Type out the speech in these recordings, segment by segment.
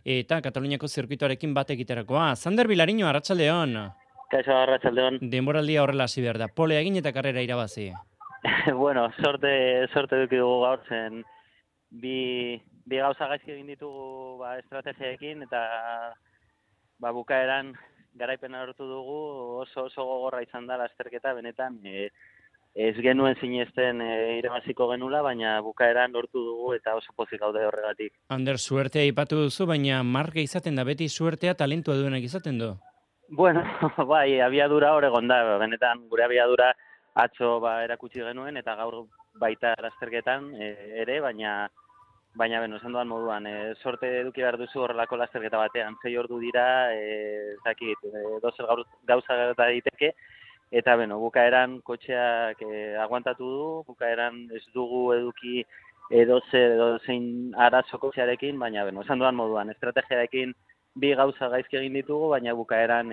eta Kataluniako zirkuitoarekin bat egiterakoa. Zander Vilariño, arratsaldeon. Kaixo, arratsaldeon. Denboraldia horrela hasi behar da. Pole egin eta karrera irabazi. Bueno, sorte duki dugu gaur zen bi gauza gaizki egin ditugu estrategiaekin eta bukaeran garaipena lortu dugu, oso gogorra izan da lasterketa, benetan ez genuen sinesten irabaziko genula, baina bukaeran lortu dugu eta oso pozik gaude horregatik. Ander, suertea aipatu duzu, baina marka izaten da, beti suertea talentua duenak izaten du. Bueno, bai, abiadura hor egon da, benetan gure abiadura atzo erakutsi genuen eta gaur baita lasterketan ere, baina esan duan moduan, sorte eduki behar duzu horrelako lasterketa batean, 6 ordu dira, dozer gauza daiteke, eta bukaeran kotxeak aguantatu du, bukaeran ez dugu eduki edozein arazo kotxearekin, baina esan duan moduan, estrategiarekin bi gauza gaizki egin ditugu, baina bukaeran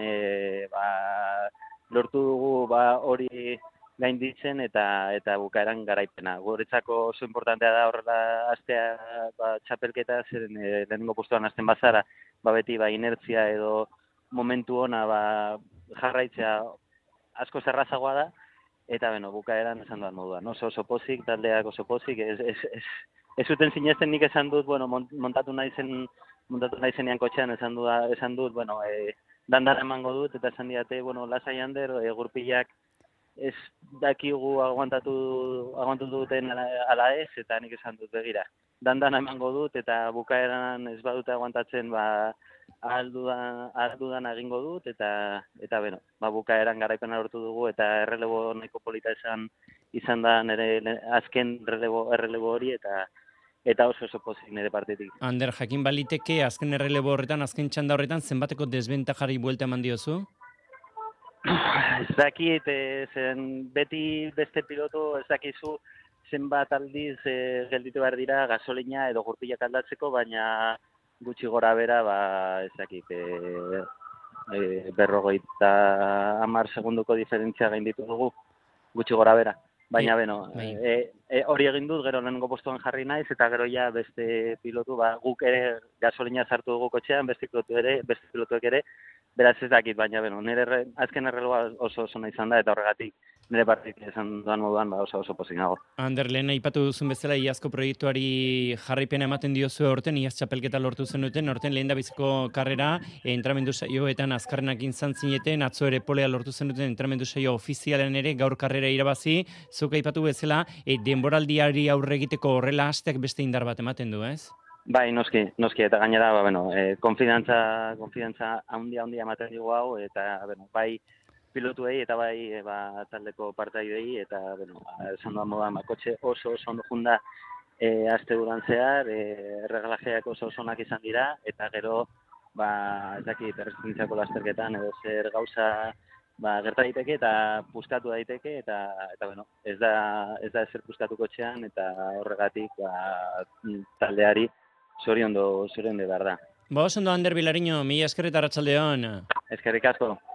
lortu dugu hori gainditzen eta bukaeran garaipena. Guretzako oso importantea da horrela hastea txapelketa, zeren lehenengo postuan hasten bazara, beti inertzia edo momentu ona jarraitzea asko zerrazagoa da, eta bukaeran esan duan moduan. Oso pozik, taldeak oso pozik, ez zuten sinesten nik esan dut, montatu naizenean kotxean esan dut, dandara emango dut, eta esan diate, lasai Ander, gurpilak ez dakigu aguantatu duten ala ez, eta nik esan dut begira. Dandana emango dut, eta bukaeran ez badute aguantatzen, ahal dudan egingo dut, eta bukaeran garaipena lortu dugu, eta errelebo nahiko polita izan da nire azken errelebo hori, eta oso pozik nire partitik. Ander, jakin baliteke azken errelebo horretan, azken txanda horretan, zenbateko desbentajari buelta eman diozu? Ez dakit, beti beste piloto ez dakizu zenbat aldiz gelditu behar dira gasolina edo gurpilak aldatzeko, baina gutxi gora bera, ez dakit, 50 segunduko diferentzia gainditu dugu, gutxi gora bera. Baina, hori egin dut, gero lehenengo postuan jarri naiz, eta gero ja beste pilotu, guk ere gasolina sartu dugu kotxean, beste pilotuek ere, beraz ez dakit, baina nire azken erreloa oso nahi izan da, eta horregatik nire partik esan duan moduan oso pozik nago. Ander, lehen aipatu duzun bezala, iazko proiektuari jarraipena ematen diozu horten, iaz txapelketa lortu zenuten, horten lehen da biziko karrera, entramendu saioetan azkarrenak izan zineten, atzo ere polea lortu zenuten entramendu saio ofizialen ere, gaur karrera irabazi, zuk aipatu bezala, denboraldiari aurre egiteko horrela hasteak beste indar bat ematen du, ez? Bai, noski, eta gainera, konfidantza handia ematen digu hau, eta bai pilotuei eta bai taldeko partaideei, eta esan duan moduan, kotxe oso ondo junda aste duran zehar, erregalajeak oso onak izan dira, eta gero, ez dakit, errezikintzako lasterketan, edo zer gauza gerta daiteke eta puskatu daiteke, eta ez da ezer puskatu kotxean, eta horregatik taldeari zoriondo behar da. Oso ondo, Ander Vilariño, mila esker eta arratsaldeon. Eskerrik asko.